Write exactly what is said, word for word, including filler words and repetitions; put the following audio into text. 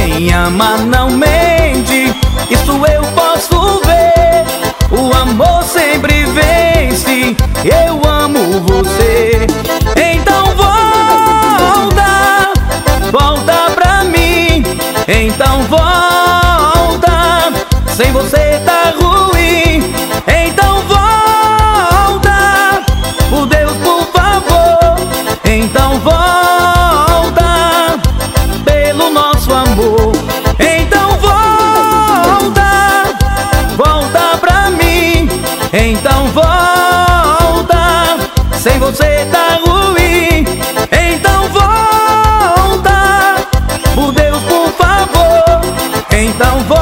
Quem ama não mente, isso eu posso ver. O amor sempre vence, eu amo você. Então volta, volta pra mim. Então volta, sem você tá ruim. Então volta, por Deus, por favor. Então volta, pelo nosso amor. Então volta, volta pra mim. Então volta, sem você tá ruim. Então volta, por Deus, por favor. Então volta.